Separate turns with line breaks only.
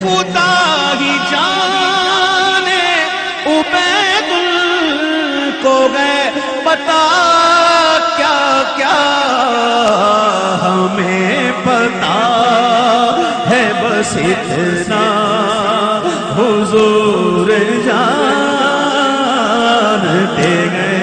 खुदा ही जाने उबैदुल को गए पता क्या क्या, हमें पता है बस इतना हुजूर जानते गए।